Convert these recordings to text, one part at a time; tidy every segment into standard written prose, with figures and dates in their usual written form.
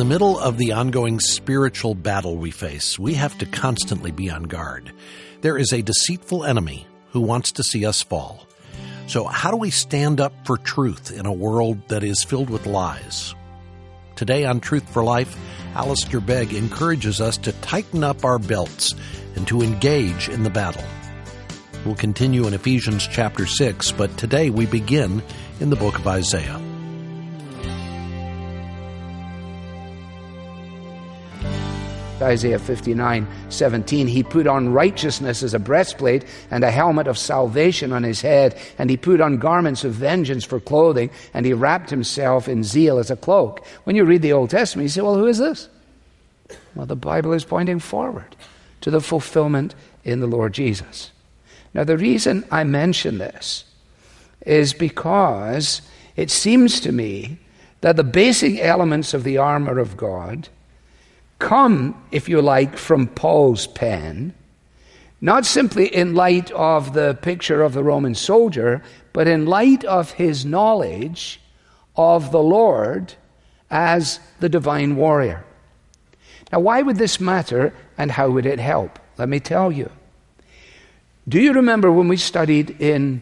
middle of the ongoing spiritual battle we face, we have to constantly be on guard. There is a deceitful enemy who wants to see us fall. So how do we stand up for truth in a world that is filled with lies? Today on Truth for Life, Alistair Begg encourages us to tighten up our belts and to engage in the battle. We'll continue in Ephesians chapter 6, but today we begin in the book of Isaiah. Isaiah 59:17, he put on righteousness as a breastplate and a helmet of salvation on his head, and he put on garments of vengeance for clothing, and he wrapped himself in zeal as a cloak. When you read the Old Testament, you say, well, who is this? Well, the Bible is pointing forward to the fulfillment in the Lord Jesus. Now, the reason I mention this is because it seems to me that the basic elements of the armor of God come, if you like, from Paul's pen, not simply in light of the picture of the Roman soldier, but in light of his knowledge of the Lord as the divine warrior. Now, why would this matter, and how would it help? Let me tell you. Do you remember when we studied in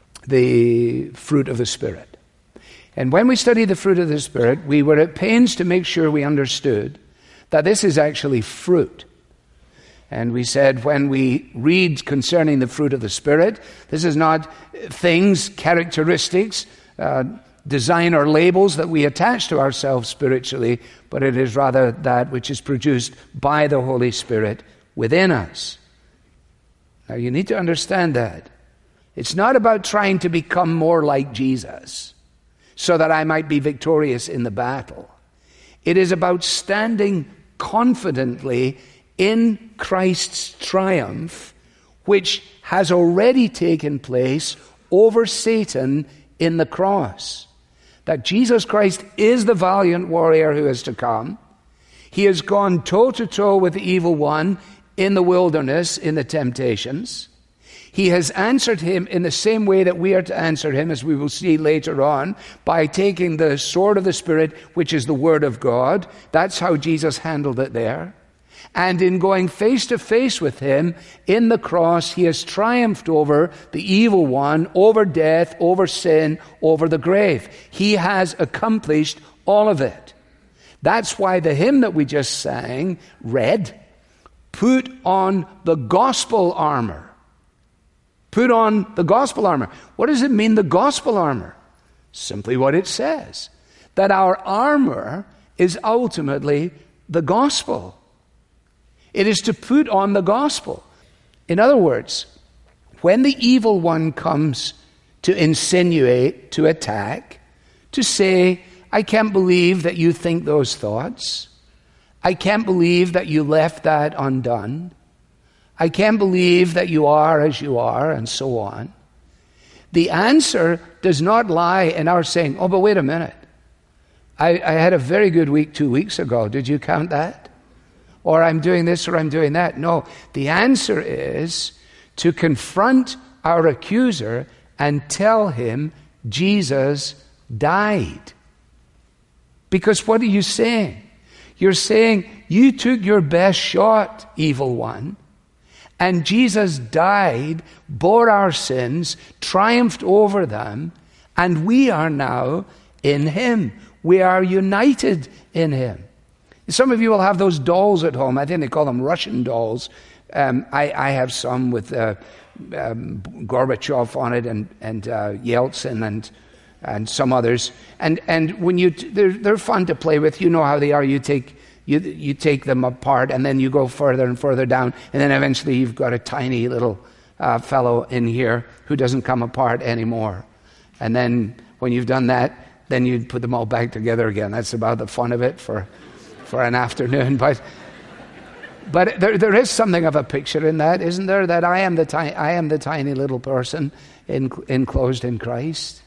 the fruit of the Spirit? And when we studied the fruit of the Spirit, we were at pains to make sure we understood that this is actually fruit. And we said when we read concerning the fruit of the Spirit, this is not things, characteristics, design or labels that we attach to ourselves spiritually, but it is rather that which is produced by the Holy Spirit within us. Now you need to understand that. It's not about trying to become more like Jesus so that I might be victorious in the battle. It is about standing confidently in Christ's triumph, which has already taken place over Satan in the cross. That Jesus Christ is the valiant warrior who is to come. He has gone toe-to-toe with the evil one in the wilderness, in the temptations. He has answered him in the same way that we are to answer him, as we will see later on, by taking the sword of the Spirit, which is the Word of God. That's how Jesus handled it there. And in going face to face with him in the cross, he has triumphed over the evil one, over death, over sin, over the grave. He has accomplished all of it. That's why the hymn that we just read, put on the gospel armor. Put on the gospel armor. What does it mean, the gospel armor? Simply what it says. That our armor is ultimately the gospel. It is to put on the gospel. In other words, when the evil one comes to insinuate, to attack, to say, I can't believe that you think those thoughts. I can't believe that you left that undone. I can't believe that you are as you are, and so on. The answer does not lie in our saying, oh, but wait a minute. I had a very good week 2 weeks ago. Did you count that? Or I'm doing this or I'm doing that. No, the answer is to confront our accuser and tell him Jesus died. Because what are you saying? You're saying you took your best shot, evil one, and Jesus died, bore our sins, triumphed over them, and we are now in him. We are united in him. Some of you will have those dolls at home. I think they call them Russian dolls. I have some with Gorbachev on it and Yeltsin and some others. And when they're fun to play with. You know how they are. You take them apart, and then you go further and further down, and then eventually you've got a tiny little fellow in here who doesn't come apart anymore. And then when you've done that, then you put them all back together again. That's about the fun of it for an afternoon. But there is something of a picture in that, isn't there? That I am the tiny little person enclosed in Christ.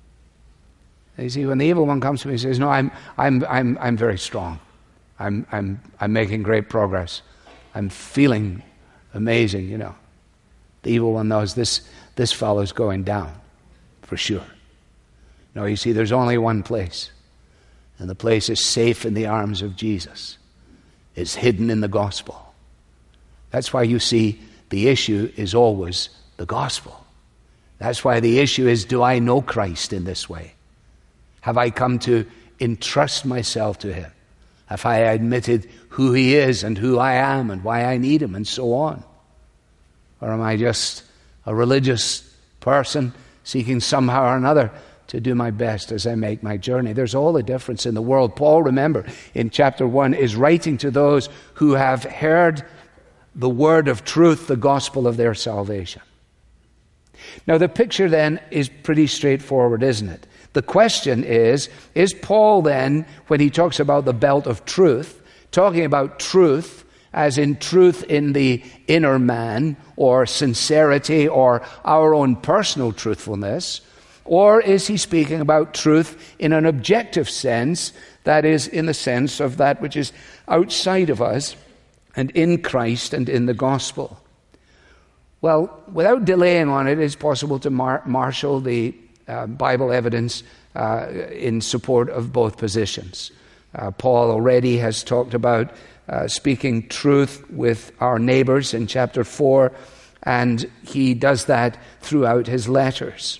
You see, when the evil one comes to me and says, "No, I'm very strong. I'm making great progress. I'm feeling amazing," you know. The evil one knows this fellow's going down for sure. No, you see, there's only one place, And the place is safe in the arms of Jesus. It's hidden in the gospel. That's why you see the issue is always the gospel. That's why the issue is, do I know Christ in this way? Have I come to entrust myself to him? Have I admitted who he is and who I am and why I need him and so on? Or am I just a religious person seeking somehow or another to do my best as I make my journey? There's all the difference in the world. Paul, remember, in chapter 1, is writing to those who have heard the word of truth, the gospel of their salvation. Now, the picture then is pretty straightforward, isn't it? The question is Paul then, when he talks about the belt of truth, talking about truth as in truth in the inner man, or sincerity, or our own personal truthfulness, or is he speaking about truth in an objective sense, that is, in the sense of that which is outside of us and in Christ and in the gospel? Well, without delaying on it, it's possible to marshal the Bible evidence in support of both positions. Paul already has talked about speaking truth with our neighbors in chapter 4, and he does that throughout his letters.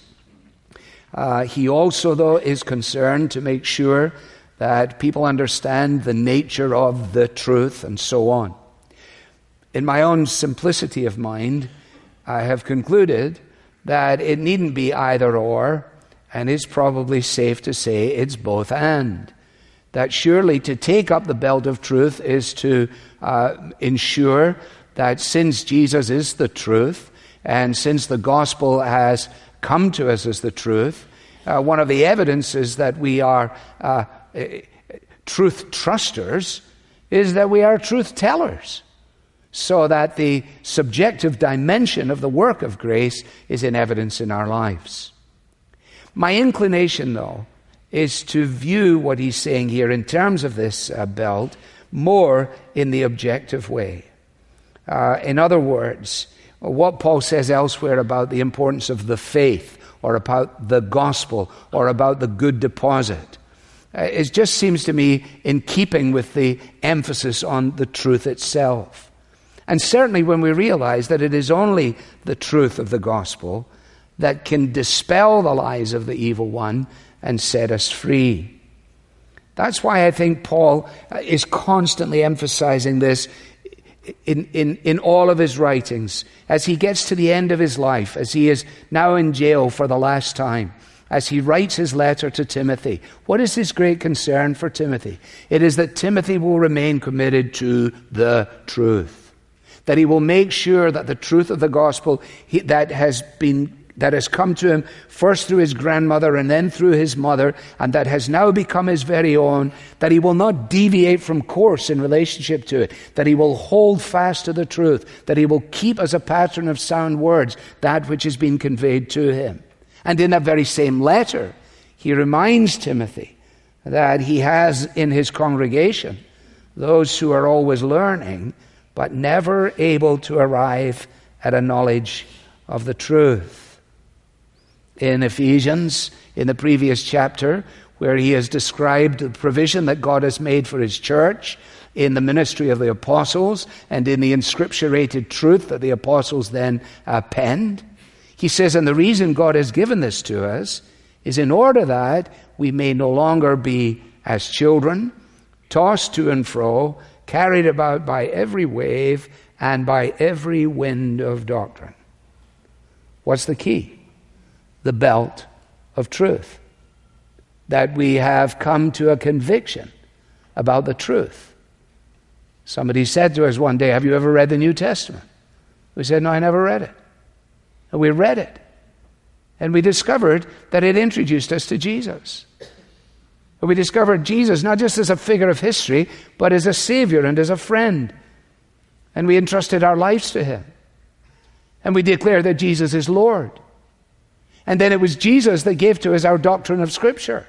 He also, though, is concerned to make sure that people understand the nature of the truth and so on. In my own simplicity of mind, I have concluded that it needn't be either or, and it's probably safe to say it's both and. That surely to take up the belt of truth is to ensure that since Jesus is the truth, and since the gospel has come to us as the truth, one of the evidences that we are truth trusters is that we are truth tellers, so that the subjective dimension of the work of grace is in evidence in our lives. My inclination, though, is to view what he's saying here in terms of this belt more in the objective way. In other words, what Paul says elsewhere about the importance of the faith, or about the gospel, or about the good deposit, it just seems to me in keeping with the emphasis on the truth itself. And certainly when we realize that it is only the truth of the gospel that can dispel the lies of the evil one and set us free. That's why I think Paul is constantly emphasizing this in all of his writings. As he gets to the end of his life, as he is now in jail for the last time, as he writes his letter to Timothy, what is his great concern for Timothy? It is that Timothy will remain committed to the truth. That he will make sure that the truth of the gospel that has come to him first through his grandmother and then through his mother, and that has now become his very own, that he will not deviate from course in relationship to it, that he will hold fast to the truth, that he will keep as a pattern of sound words that which has been conveyed to him. And in that very same letter, he reminds Timothy that he has in his congregation those who are always learning, but never able to arrive at a knowledge of the truth. In Ephesians, in the previous chapter, where he has described the provision that God has made for his church, in the ministry of the apostles, and in the inscripturated truth that the apostles then penned, he says, and the reason God has given this to us is in order that we may no longer be as children, tossed to and fro, carried about by every wave and by every wind of doctrine. What's the key? The belt of truth. That we have come to a conviction about the truth. Somebody said to us one day, have you ever read the New Testament? We said, no, I never read it. And we read it. And we discovered that it introduced us to Jesus. And we discovered Jesus not just as a figure of history, but as a Savior and as a friend. And we entrusted our lives to him. And we declared that Jesus is Lord. And then it was Jesus that gave to us our doctrine of Scripture.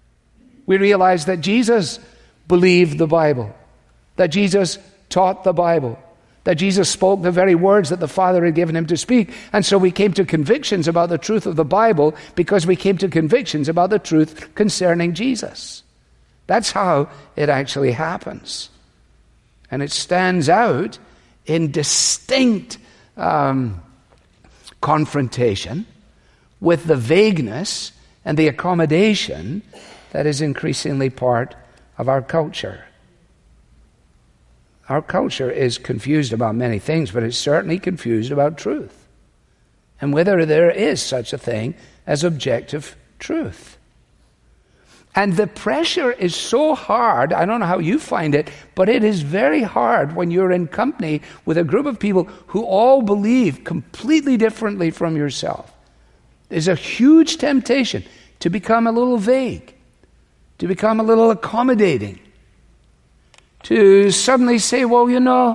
We realized that Jesus believed the Bible, that Jesus taught the Bible, that Jesus spoke the very words that the Father had given him to speak. And so we came to convictions about the truth of the Bible because we came to convictions about the truth concerning Jesus. That's how it actually happens. And it stands out in distinct confrontation with the vagueness and the accommodation that is increasingly part of our culture. Our culture is confused about many things, but it's certainly confused about truth and whether there is such a thing as objective truth. And the pressure is so hard, I don't know how you find it, but it is very hard when you're in company with a group of people who all believe completely differently from yourself. There's a huge temptation to become a little vague, to become a little accommodating, to suddenly say, well,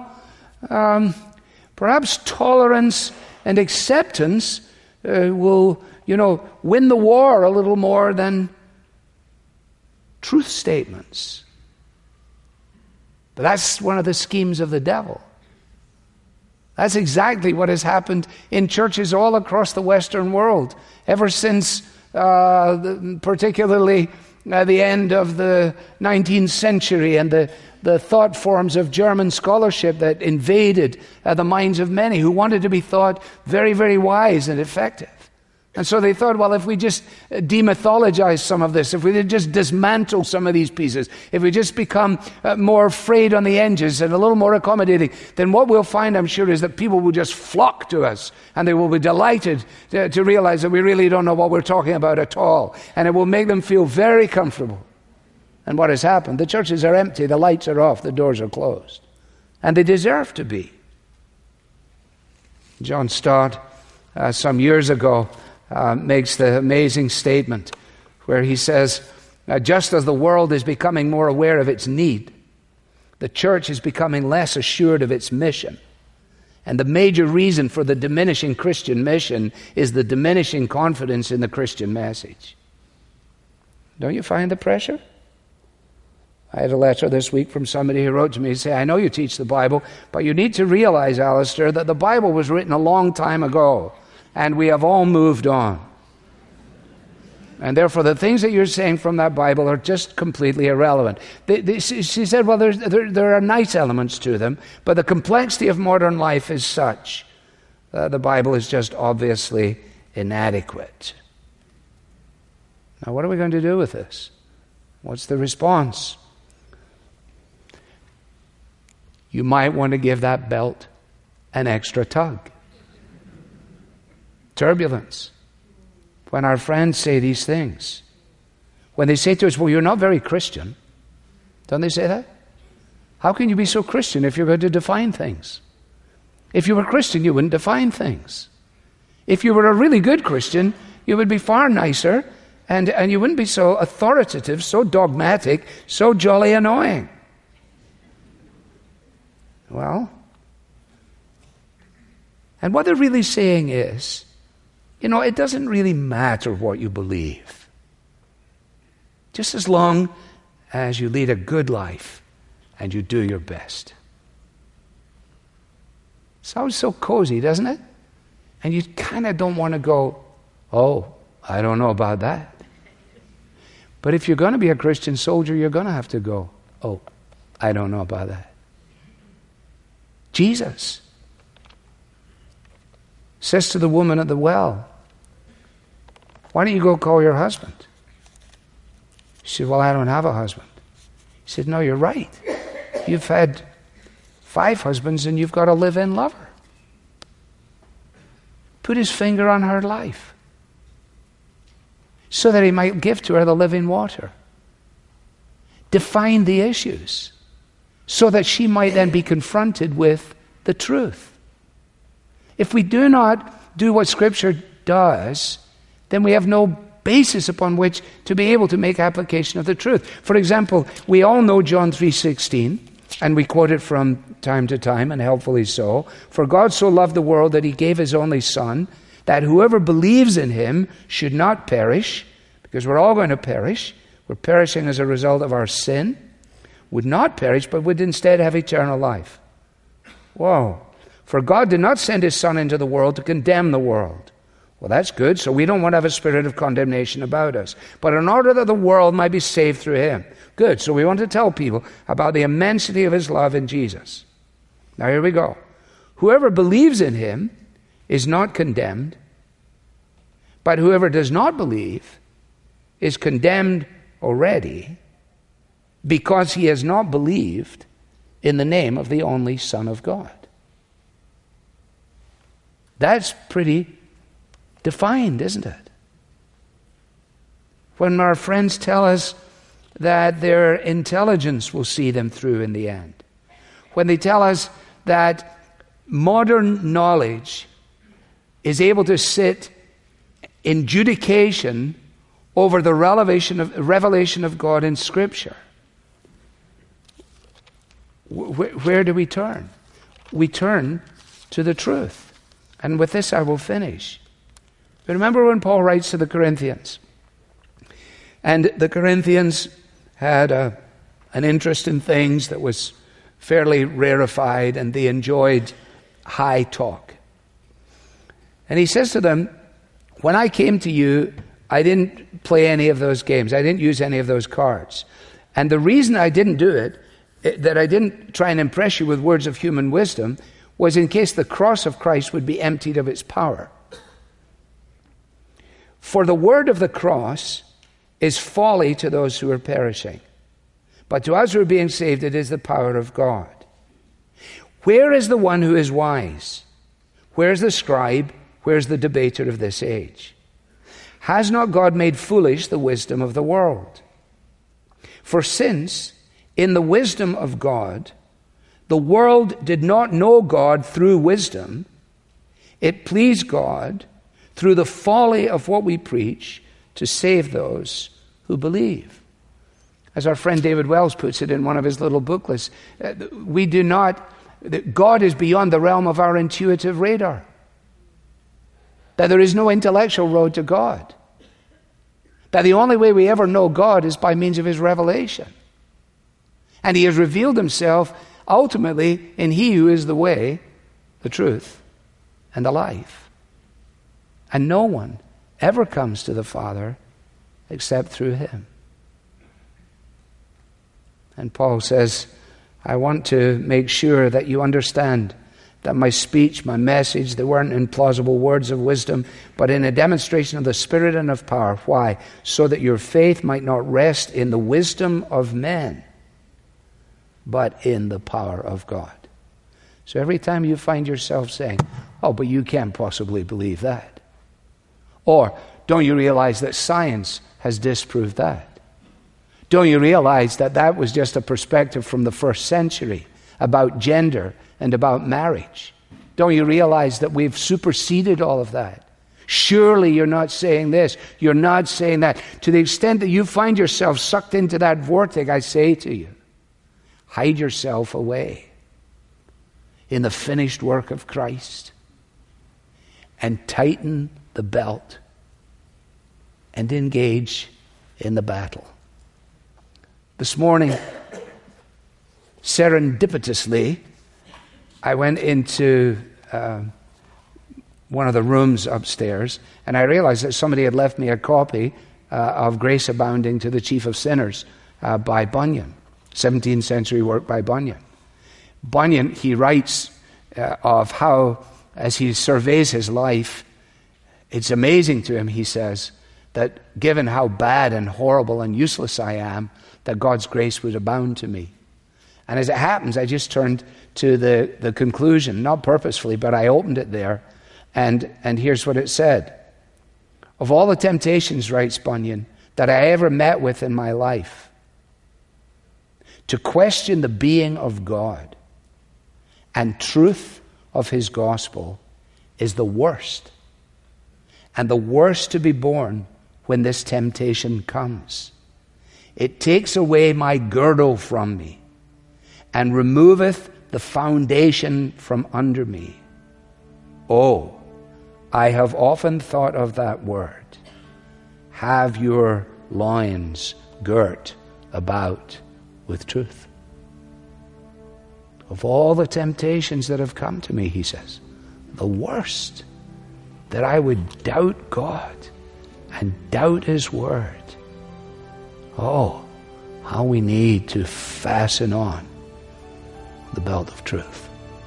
perhaps tolerance and acceptance will, win the war a little more than truth statements. But that's one of the schemes of the devil. That's exactly what has happened in churches all across the Western world ever since particularly the end of the 19th century and the thought forms of German scholarship that invaded the minds of many who wanted to be thought very, very wise and effective. And so they thought, well, if we just demythologize some of this, if we just dismantle some of these pieces, if we just become more frayed on the edges and a little more accommodating, then what we'll find, I'm sure, is that people will just flock to us and they will be delighted to realize that we really don't know what we're talking about at all. And it will make them feel very comfortable. And what has happened? The churches are empty, the lights are off, the doors are closed. And they deserve to be. John Stott, some years ago, makes the amazing statement where he says, just as the world is becoming more aware of its need, the church is becoming less assured of its mission. And the major reason for the diminishing Christian mission is the diminishing confidence in the Christian message. Don't you find the pressure? I had a letter this week from somebody who wrote to me and said, I know you teach the Bible, but you need to realize, Alistair, that the Bible was written a long time ago. And we have all moved on. And therefore, the things that you're saying from that Bible are just completely irrelevant. She said, well, there are nice elements to them, but the complexity of modern life is such that the Bible is just obviously inadequate. Now, what are we going to do with this? What's the response? You might want to give that belt an extra tug. Turbulence. When our friends say these things, when they say to us, well, you're not very Christian, don't they say that? How can you be so Christian if you're going to define things? If you were Christian, you wouldn't define things. If you were a really good Christian, you would be far nicer, and you wouldn't be so authoritative, so dogmatic, so jolly annoying. Well, and what they're really saying is, it doesn't really matter what you believe. Just as long as you lead a good life and you do your best. Sounds so cozy, doesn't it? And you kind of don't want to go, oh, I don't know about that. But if you're going to be a Christian soldier, you're going to have to go, oh, I don't know about that. Jesus says to the woman at the well, why don't you go call your husband? She said, well, I don't have a husband. He said, no, you're right. You've had 5 husbands and you've got a live-in lover. Put his finger on her life so that he might give to her the living water. Define the issues so that she might then be confronted with the truth. If we do not do what Scripture does, then we have no basis upon which to be able to make application of the truth. For example, we all know John 3:16, and we quote it from time to time, and helpfully so. For God so loved the world that he gave his only Son, that whoever believes in him should not perish, because we're all going to perish. We're perishing as a result of our sin. Would not perish, but would instead have eternal life. Whoa. For God did not send his Son into the world to condemn the world. Well, that's good. So we don't want to have a spirit of condemnation about us. But in order that the world might be saved through him. Good. So we want to tell people about the immensity of his love in Jesus. Now here we go. Whoever believes in him is not condemned, but whoever does not believe is condemned already because he has not believed in the name of the only Son of God. That's pretty defined, isn't it? When our friends tell us that their intelligence will see them through in the end, when they tell us that modern knowledge is able to sit in judication over the revelation of God in Scripture, where do we turn? We turn to the truth. And with this I will finish. But remember when Paul writes to the Corinthians, and the Corinthians had an interest in things that was fairly rarefied, and they enjoyed high talk. And he says to them, when I came to you, I didn't play any of those games. I didn't use any of those cards. And the reason I didn't do it, that I didn't try and impress you with words of human wisdom, was in case the cross of Christ would be emptied of its power. For the word of the cross is folly to those who are perishing, but to us who are being saved, it is the power of God. Where is the one who is wise? Where is the scribe? Where is the debater of this age? Has not God made foolish the wisdom of the world? For since, in the wisdom of God, the world did not know God through wisdom, it pleased God, through the folly of what we preach, to save those who believe. As our friend David Wells puts it in one of his little booklets, God is beyond the realm of our intuitive radar. That there is no intellectual road to God. That the only way we ever know God is by means of his revelation. And he has revealed himself ultimately in he who is the way, the truth, and the life. And no one ever comes to the Father except through him. And Paul says, I want to make sure that you understand that my speech, my message, they weren't in plausible words of wisdom, but in a demonstration of the Spirit and of power. Why? So that your faith might not rest in the wisdom of men, but in the power of God. So every time you find yourself saying, oh, but you can't possibly believe that. Or, don't you realize that science has disproved that? Don't you realize that that was just a perspective from the first century about gender and about marriage? Don't you realize that we've superseded all of that? Surely you're not saying this, you're not saying that. To the extent that you find yourself sucked into that vortex, I say to you, hide yourself away in the finished work of Christ and tighten the belt and engage in the battle. This morning, serendipitously, I went into one of the rooms upstairs, and I realized that somebody had left me a copy of Grace Abounding to the Chief of Sinners by Bunyan, 17th century work by Bunyan. Bunyan, he writes of how, as he surveys his life, it's amazing to him, he says, that given how bad and horrible and useless I am, that God's grace would abound to me. And as it happens, I just turned to the conclusion, not purposefully, but I opened it there, and here's what it said. Of all the temptations, writes Bunyan, that I ever met with in my life, to question the being of God and truth of his gospel is the worst, and the worst to be borne when this temptation comes. It takes away my girdle from me and removeth the foundation from under me. Oh, I have often thought of that word. Have your loins girt about with truth. Of all the temptations that have come to me, he says, the worst that I would doubt God and doubt His Word. Oh, how we need to fasten on the belt of truth.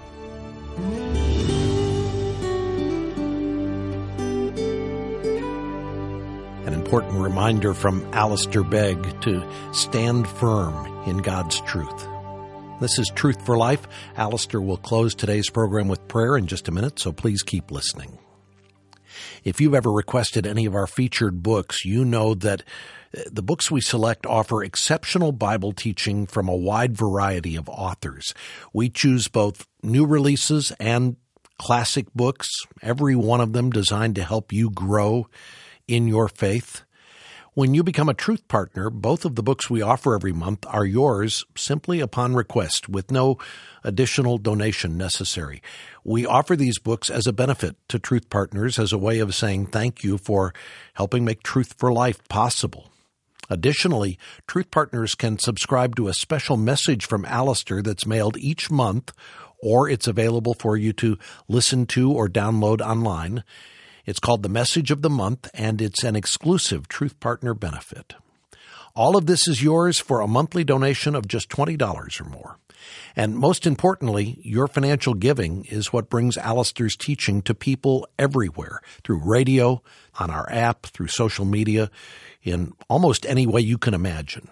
An important reminder from Alistair Begg to stand firm in God's truth. This is Truth for Life. Alistair will close today's program with prayer in just a minute, so please keep listening. If you've ever requested any of our featured books, you know that the books we select offer exceptional Bible teaching from a wide variety of authors. We choose both new releases and classic books, every one of them designed to help you grow in your faith. When you become a Truth Partner, both of the books we offer every month are yours simply upon request with no additional donation necessary. We offer these books as a benefit to Truth Partners as a way of saying thank you for helping make Truth for Life possible. Additionally, Truth Partners can subscribe to a special message from Alistair that's mailed each month, or it's available for you to listen to or download online. It's called the Message of the Month, and it's an exclusive Truth Partner benefit. All of this is yours for a monthly donation of just $20 or more. And most importantly, your financial giving is what brings Alistair's teaching to people everywhere, through radio, on our app, through social media, in almost any way you can imagine.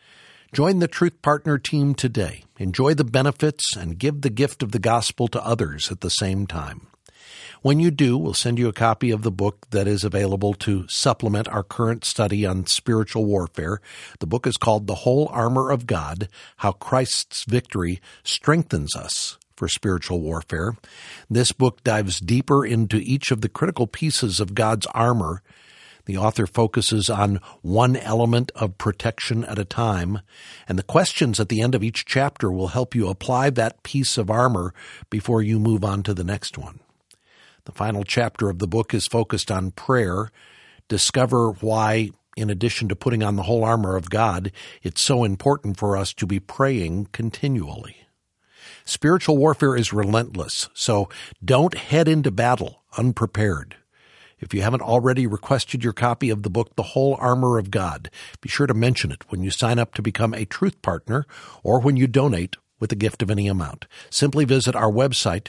Join the Truth Partner team today. Enjoy the benefits and give the gift of the gospel to others at the same time. When you do, we'll send you a copy of the book that is available to supplement our current study on spiritual warfare. The book is called The Whole Armor of God, How Christ's Victory Strengthens Us for Spiritual Warfare. This book dives deeper into each of the critical pieces of God's armor. The author focuses on one element of protection at a time, and the questions at the end of each chapter will help you apply that piece of armor before you move on to the next one. The final chapter of the book is focused on prayer. Discover why, in addition to putting on the whole armor of God, it's so important for us to be praying continually. Spiritual warfare is relentless, so don't head into battle unprepared. If you haven't already requested your copy of the book, The Whole Armor of God, be sure to mention it when you sign up to become a Truth Partner or when you donate with a gift of any amount. Simply visit our website,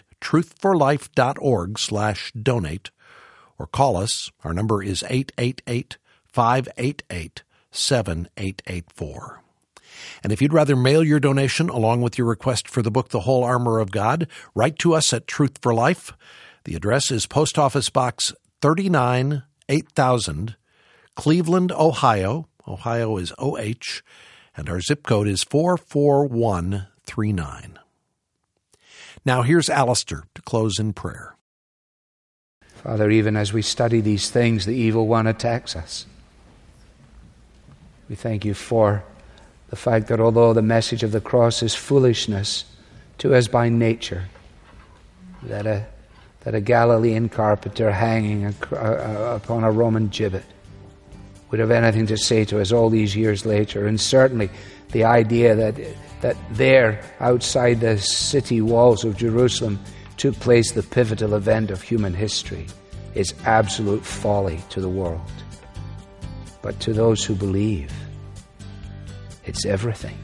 truthforlife.org/donate, or call us. Our number is 888-588-7884. And if you'd rather mail your donation along with your request for the book, The Whole Armor of God, write to us at Truth for Life. The address is Post Office Box 39, 8000, Cleveland, Ohio. Ohio is OH, and our zip code is 44139. Now here's Alistair to close in prayer. Father, even as we study these things, the evil one attacks us. We thank you for the fact that although the message of the cross is foolishness to us by nature, that a Galilean carpenter hanging upon a Roman gibbet would have anything to say to us all these years later. And certainly the idea that there, outside the city walls of Jerusalem, took place the pivotal event of human history is absolute folly to the world. But to those who believe, it's everything.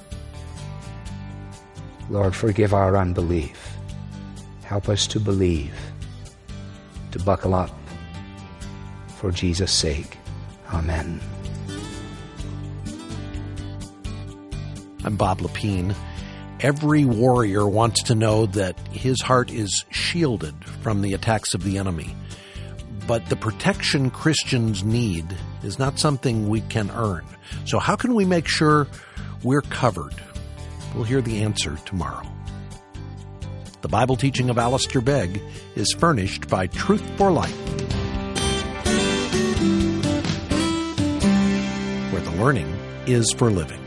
Lord, forgive our unbelief. Help us to believe, to buckle up for Jesus' sake. Amen. I'm Bob Lepine. Every warrior wants to know that his heart is shielded from the attacks of the enemy. But the protection Christians need is not something we can earn. So how can we make sure we're covered? We'll hear the answer tomorrow. The Bible teaching of Alistair Begg is furnished by Truth for Life, where the learning is for living.